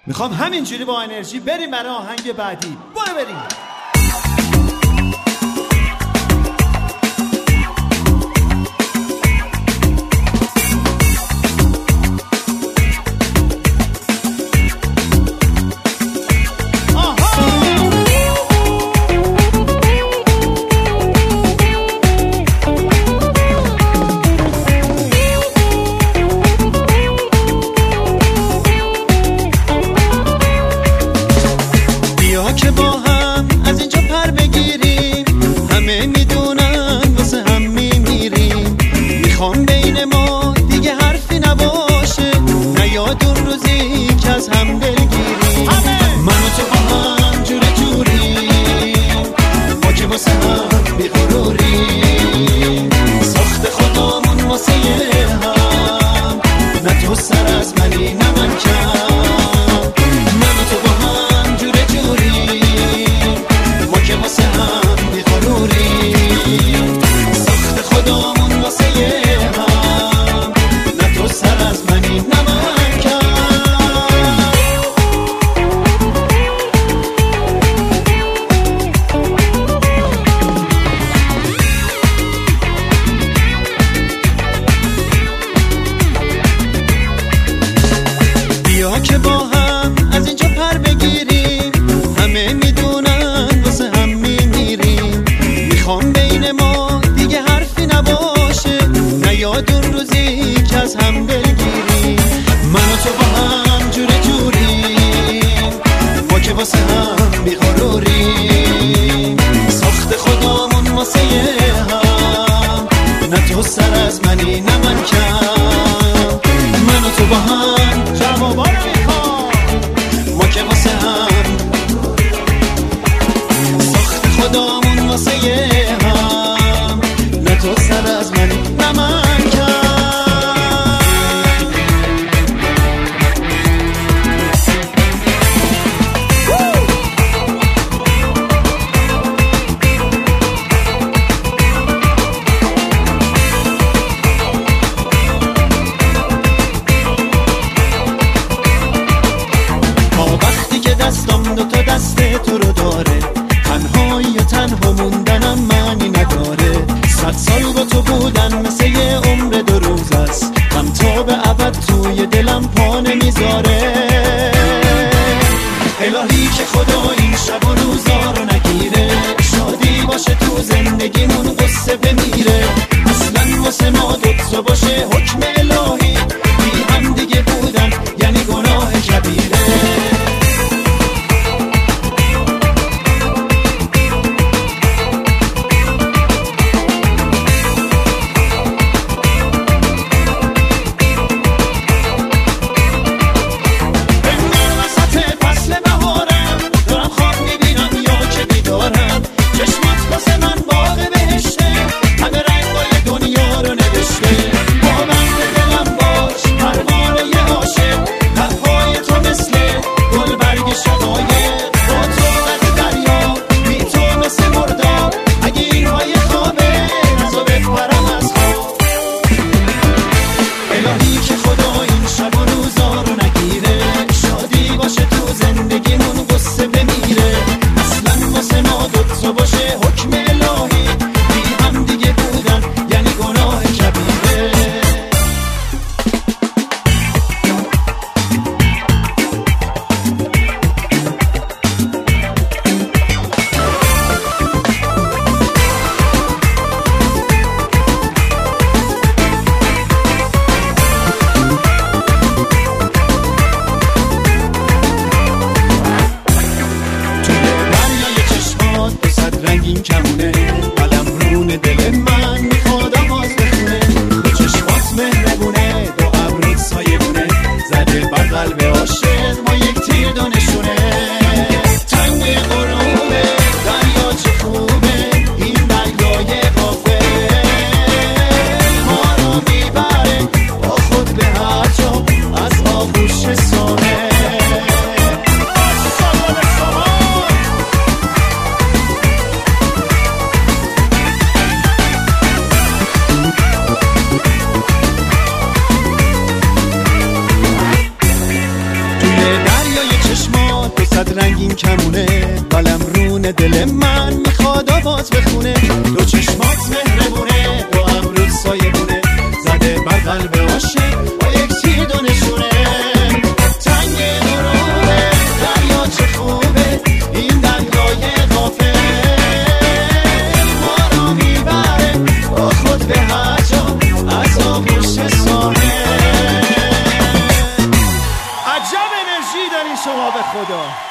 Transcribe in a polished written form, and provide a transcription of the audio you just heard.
میخوام همینجوری با انرژی بریم برای آهنگ بعدی. برو بریم. که با هم از اینجا پر بگیریم، همه میدونن واسه هم میمیریم. میخوام بین ما دیگه حرفی نباشه، نیاد اون روزی که از هم دلگیریم. من و تو با هم جوره جوریم، ما که واسه هم بیغروریم. ساخت خودمون واسه هم، نه تو سر از منی نه من کم. که با هم از اینجا پر بگیریم، همه میدونن واسه هم میمیریم. میخوام بین ما دیگه حرفی نباشه، نیاد اون روزی که از هم دلگیریم. من و تو با هم جوره جوریم، ما که واسه هم بیغروریم. ساخت خودمون واسه هم، نه تو سر از منی نه من کم. من و تو با هم جوابا رو میخوام، ما که واسه هم ساخت خودمون واسه هم، نه تو سر از منی نه من کم. دستم دوتا دست تو رو داره، تنهایی و تنها موندنم معنی نداره. 100 سال با تو بودن مثل یه عمر 2 روز است، هم تا به ابد توی دلم پا نمیذاره. الهی که خدا این شب و روزا رو نگیره، شادی باشه تو زندگیمون قصه بمیره. اصلا واسه ما دوتا باشه حکم الهی، بی هم دیگه بودن یعنی گناه کبیره. چشمات واسه من باغ بهشته، همه رنگای دنیا رو نوشته. با چشمات تو صد رنگین کمونه، قلم رون دل من میخواد آواز بخونه. دو چشمات مهربونه، دو ابرود سایبونه، زده بر قلب عاشق با یک تیر دو نشونه. تنگ دروبه دریا چه خوبه، این دریای غافل ما را میبره با خود به هر جا از آغوش ساحل. عجب انرژی داری شما به خدا.